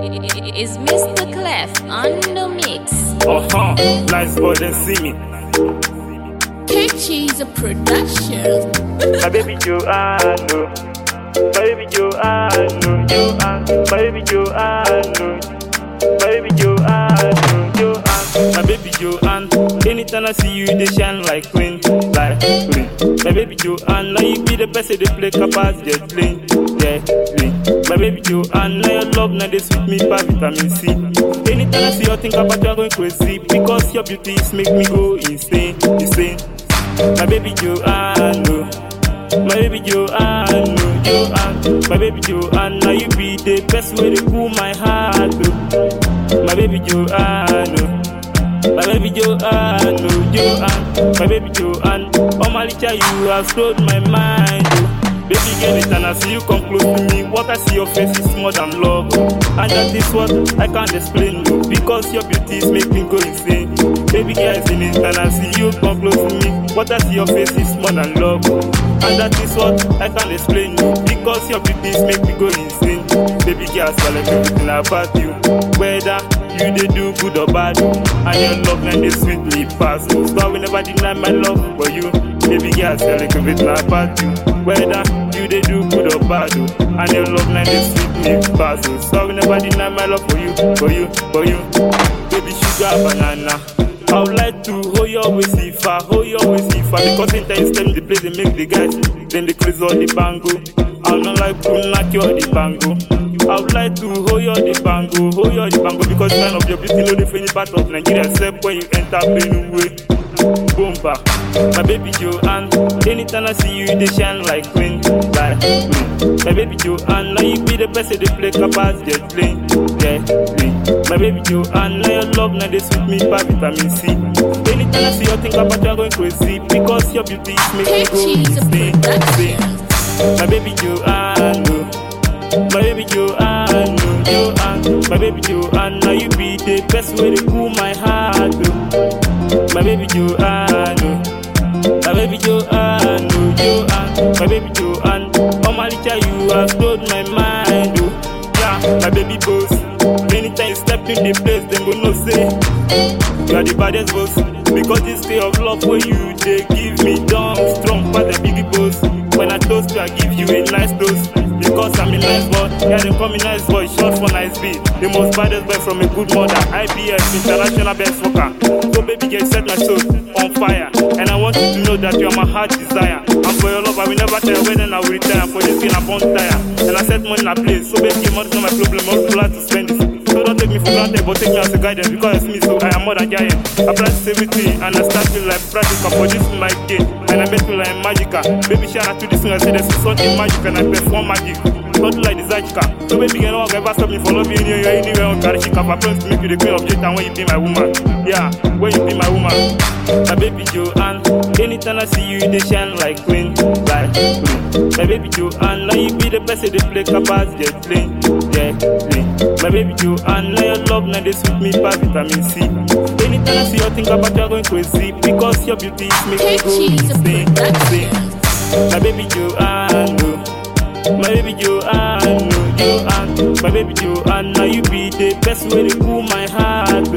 It's Mr. Clef on the mix. Nice boy, then see me. K-Cheese a production. My baby Joanne, my baby Joanne, Joanne, my baby Joanne, my baby Joanne, Joanne, my baby Joanne. Anytime I see you, they shine like queen, like queen. My baby Joanne, now you be the best they play capaz, jet clean, yeah, clean. My baby Joanne, now your love, now they sweet me by vitamin C. Anytime I see you, think about you, I'm going crazy because your beauty is make me go insane, insane. My baby Joanne, my baby Joanne, Joanne, my baby Joanne, now you be the best way to cool my heart. My baby Joanne, my baby Joanne, Joanne, my baby Joanne, oh my licha, you have slowed my mind. Baby girl, it and I see you come close to me. What I see your face is more than love, and that is what I can't explain, because your beauty is making me go insane. Baby girl, I see it and I see you come close to me. What I see your face is more than love, and that is what I can't explain, because your beauty is making me go insane. Baby girl, I like everything about you, whether you they do good or bad, and your love and they sweet me past. So I will never deny my love for you. Baby girl, I like everything about you, whether you they do good or bad, and your love and they sweet me past. So I will never deny my love for you, for you, for you. Baby sugar banana, I would like to hold your waist if I hold your waist if I, because in time stem the place they make the guys, then they crazy all the bango. I'm not like to knock you all the bango. I would like to hold your the bango, hold your the bango, because kind of your beauty no different part of Nigeria except when you enter Benue. Boomba, my baby Joanne, anytime I see you, they shine like queen, like queen. My baby Joanne, now you be the best they play capaz, jet clean, yeah, clean. My baby Joanne, now your love, now they sweet me by vitamin C. Anytime I see you, think about you, I'm going crazy, because your beauty is making me go insane, insane. My baby Joanne, my baby Joanne, Joanne, my baby Joanne, now you be the best way to cool my heart. My baby Joanne, my baby Joanne, Joanne, my baby Joanne, oh my licha, you have slowed my mind. Yeah, my baby boss. Anytime you step in the place, them go no say you are the baddest boss, because this day of love where you they give me down strong, but the biggie boss. When I toast you, I give you a nice dose, because I'm a nice boy. Yeah, they call me nice boy, short for nice beat. The most baddest boy from a good mother, IBS, international best fucker. So baby girl, set my soul on fire, and I want you to know that you are my heart desire. And for your love, I will never tell when I will retire. For this game, I'm on tire, and I set money in a place. So baby, money is not my problem, I'm also glad to spend it. So don't take me for granted, but take me as a guidance, because it's me, so I am more than giant. I practice everything, and I start feeling like practical, for this is my game, and I make me like magical. Baby, shout out to this thing, I say there's something magic, and I perform magic. Something like this Zajika. So baby, you know what, ever stop me for loving you anywhere on Karishika. I promise to make you the queen of Jita when you be my woman. Yeah, when you be my woman. My baby Joanne, anytime I see you, they shine like queen, like queen. My baby Joanne, now you be the best they play capaz, jet clean, yeah, clean. My baby Joanne, now your love, now they sweet me by vitamin C. Anytime I see you, think about you, I'm going crazy, because your beauty is making me go insane, insane. My baby Joanne, my baby Joanne, Joanne, my baby Joanne, now you be the best way to cool my heart.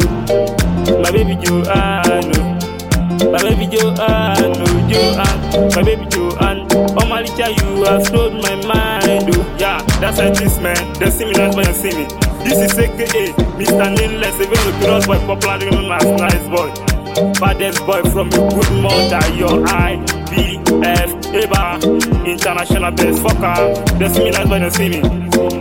My baby Joanne, my baby Joanne, Joanne, my baby Joanne, oh my licha, you have slowed my mind. Yeah, that's like this man, they see me nice when you see me. This is AKA Mr. Nameless, even the cross boy, popular known as nice boy. Baddest boy from a good mother, your IBF, Eba, international best fucker. They see me nice when you see me.